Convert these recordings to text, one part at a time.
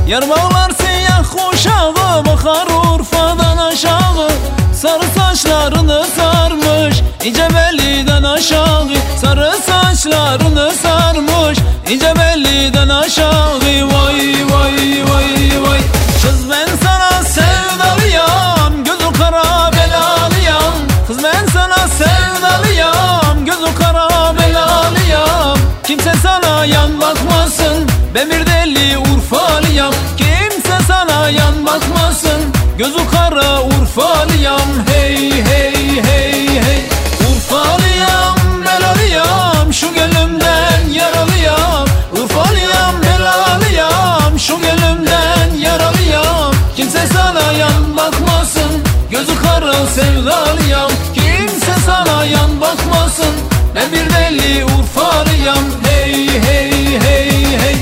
Yar bağlar siyah kuşağı, bakar Urfa'dan aşağı. Sarı saçlarını sarmış, ince belliden aşağı. Sarı saçlarını sarmış, ince belliden aşağı. Vay vay vay vay. Kız ben sana sevdalıyam, gözü kara belalıyam. Kız ben sana sevdalıyam, gözü kara belalıyam. Kimse sana yan bakmasın, ben bir deli Urfalıyam. Kimse sana yan bakmasın, gözü kara Urfalıyam. Hey hey hey hey. Urfalıyam, belalıyam, şu gönlümden yaralıyam. Urfalıyam, belalıyam, şu gönlümden yaralıyam. Kimse sana yan bakmasın, gözü kara sevdalıyam. Kimse sana yan bakmasın, ben bir deli Urfalıyam. Hey hey hey hey.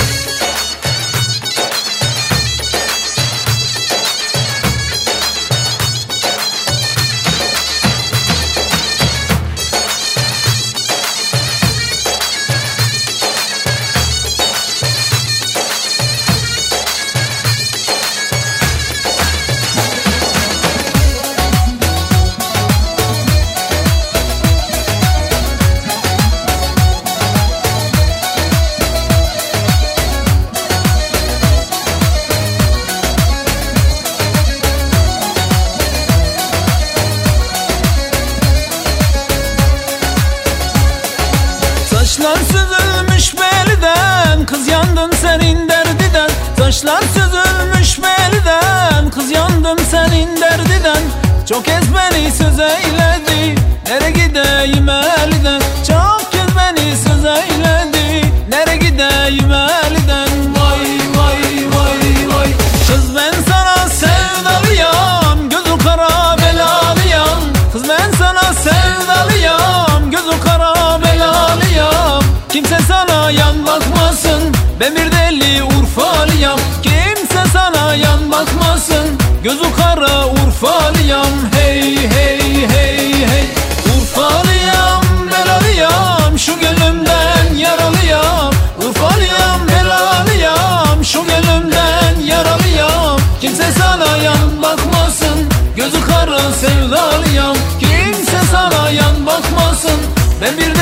Saçlar süzülmüş belden, kız yandım senin derdiden. Saçlar süzülmüş belden, kız yandım senin derdiden. Çok kez beni söz eyledi, nere gideyim elden. Çok kez beni söz eyledi, nere gideyim elden. Vay vay vay vay. Kız ben sana sevdalıyam, gözü kara belalıyam. Kız ben sana sevdalıyam, gözü kara belalıyam. Kimse sana yan bakmasın, ben bir deli Urfalıyam. Kimse sana yan bakmasın, gözü kara Urfalıyam. Hey hey hey hey. Urfalıyam, belalıyam, şu gönlümden yaralıyam. Urfalıyam, belalıyam, şu gönlümden yaralıyam. Kimse sana yan bakmasın, gözü kara sevdalıyam. Kimse sana yan bakmasın, ben bir